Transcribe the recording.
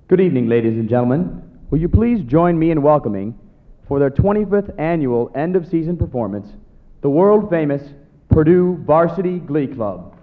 Good evening, ladies and gentlemen. Will you please join me in welcoming, for their 25th annual end-of-season performance, the world-famous Purdue Varsity Glee Club.